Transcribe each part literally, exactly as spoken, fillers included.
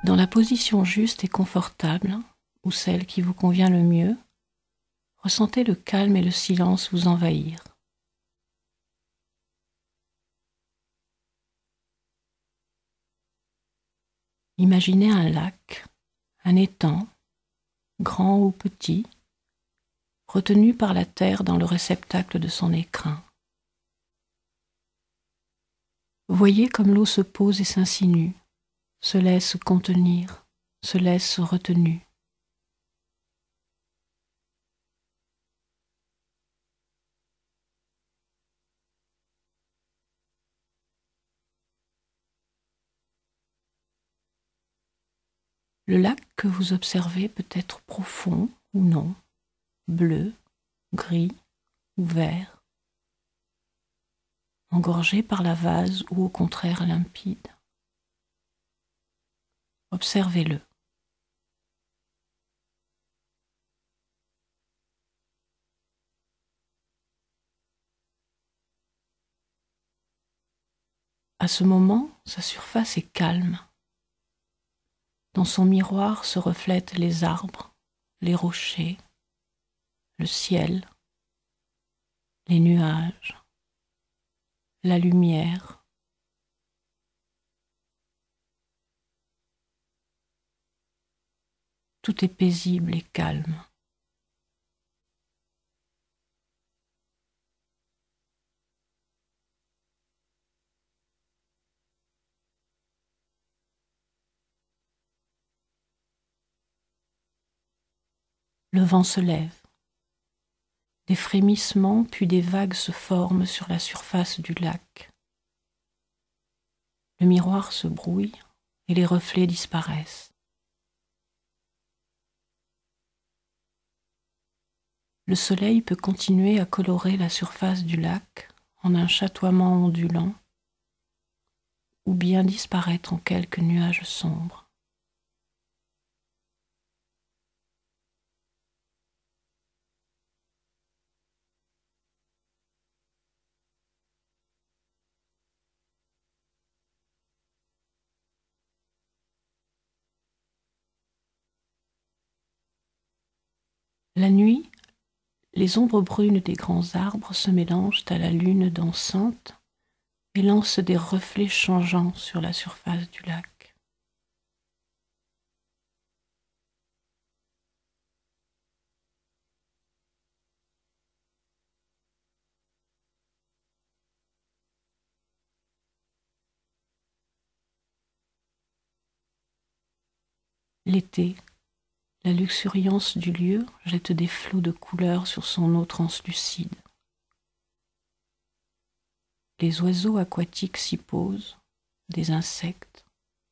Dans la position juste et confortable, ou celle qui vous convient le mieux, ressentez le calme et le silence vous envahir. Imaginez un lac, un étang, grand ou petit, retenu par la terre dans le réceptacle de son écrin. Voyez comme l'eau se pose et s'insinue, se laisse contenir, se laisse retenue. Le lac que vous observez peut être profond ou non, bleu, gris ou vert, engorgé par la vase ou au contraire limpide. Observez-le. À ce moment, sa surface est calme. Dans son miroir se reflètent les arbres, les rochers, le ciel, les nuages, la lumière. Tout est paisible et calme. Le vent se lève. Des frémissements puis des vagues se forment sur la surface du lac. Le miroir se brouille et les reflets disparaissent. Le soleil peut continuer à colorer la surface du lac en un chatoiement ondulant ou bien disparaître en quelques nuages sombres. La nuit, les ombres brunes des grands arbres se mélangent à la lune dansante et lancent des reflets changeants sur la surface du lac. L'été, la luxuriance du lieu jette des flots de couleurs sur son eau translucide. Les oiseaux aquatiques s'y posent, des insectes,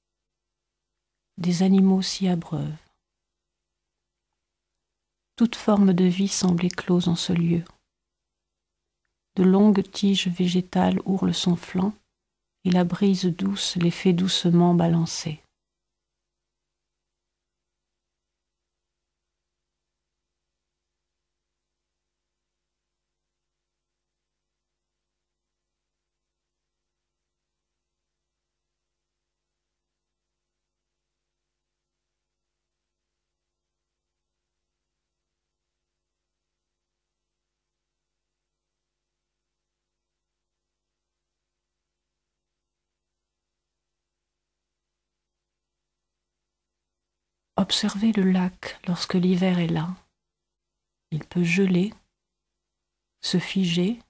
des animaux s'y abreuvent. Toute forme de vie semble éclose en ce lieu. De longues tiges végétales ourlent son flanc et la brise douce les fait doucement balancer. Observez le lac lorsque l'hiver est là. Il peut geler, se figer,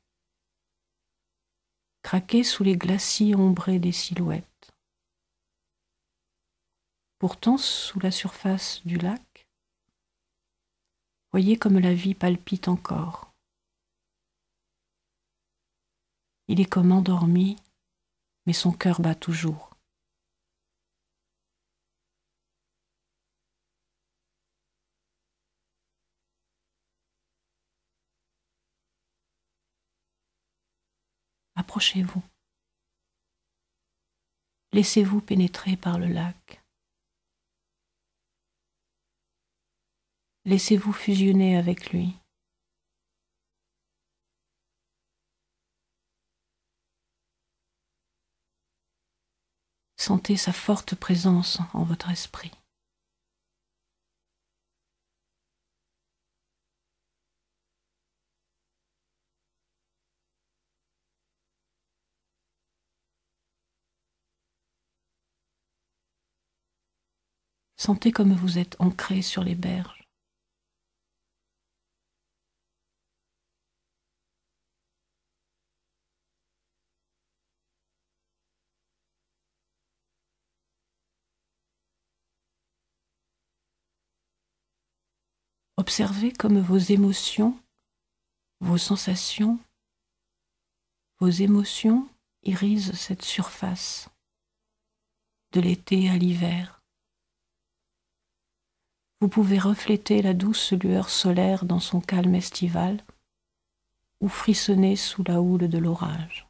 craquer sous les glacis ombrés des silhouettes. Pourtant, sous la surface du lac, voyez comme la vie palpite encore. Il est comme endormi, mais son cœur bat toujours. Approchez-vous. Laissez-vous pénétrer par le lac. Laissez-vous fusionner avec lui. Sentez sa forte présence en votre esprit. Sentez comme vous êtes ancré sur les berges. Observez comme vos émotions, vos sensations, vos émotions irisent cette surface, de l'été à l'hiver. Vous pouvez refléter la douce lueur solaire dans son calme estival ou frissonner sous la houle de l'orage.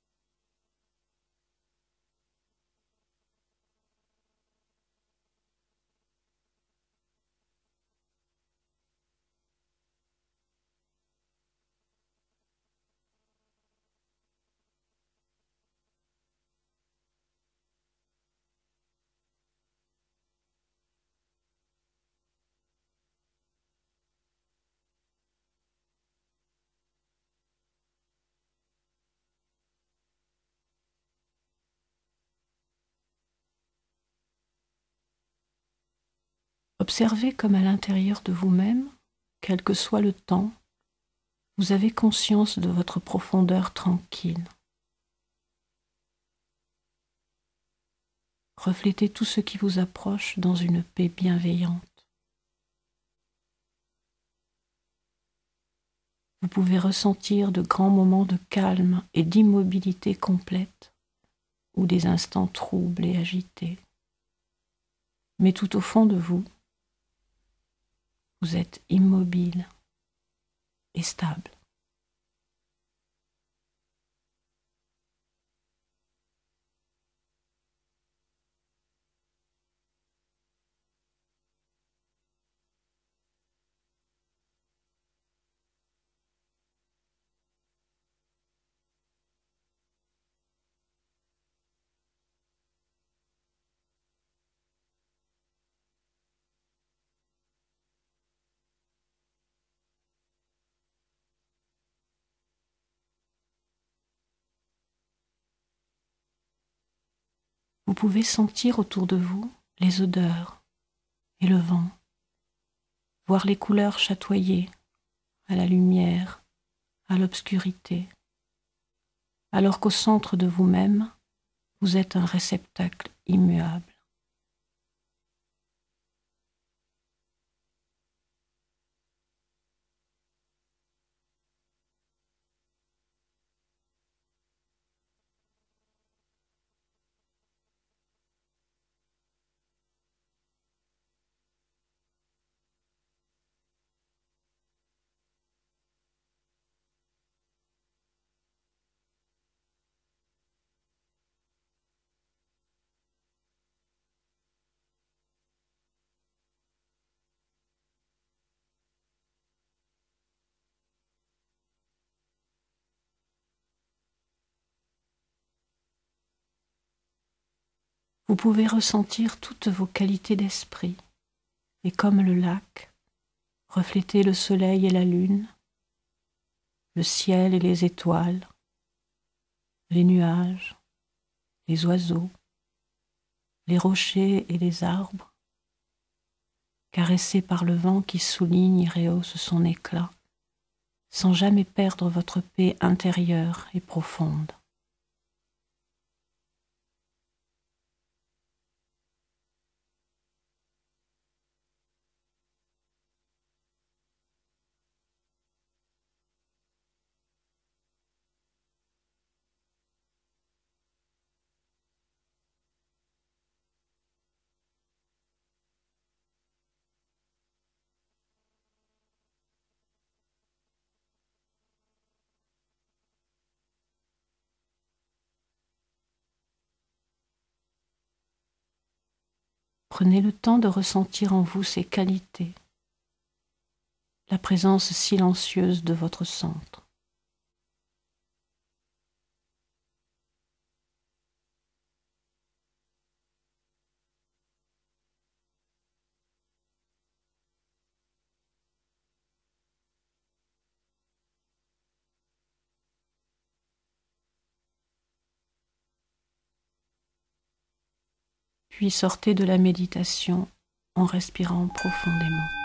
Observez comme à l'intérieur de vous-même, quel que soit le temps, vous avez conscience de votre profondeur tranquille. Reflétez tout ce qui vous approche dans une paix bienveillante. Vous pouvez ressentir de grands moments de calme et d'immobilité complète ou des instants troubles et agités. Mais tout au fond de vous, vous êtes immobile et stable. Vous pouvez sentir autour de vous les odeurs et le vent, voir les couleurs chatoyer à la lumière, à l'obscurité, alors qu'au centre de vous-même, vous êtes un réceptacle immuable. Vous pouvez ressentir toutes vos qualités d'esprit et comme le lac, refléter le soleil et la lune, le ciel et les étoiles, les nuages, les oiseaux, les rochers et les arbres, caressés par le vent qui souligne et rehausse son éclat, sans jamais perdre votre paix intérieure et profonde. Prenez le temps de ressentir en vous ces qualités, la présence silencieuse de votre centre. puis sortez de la méditation en respirant profondément.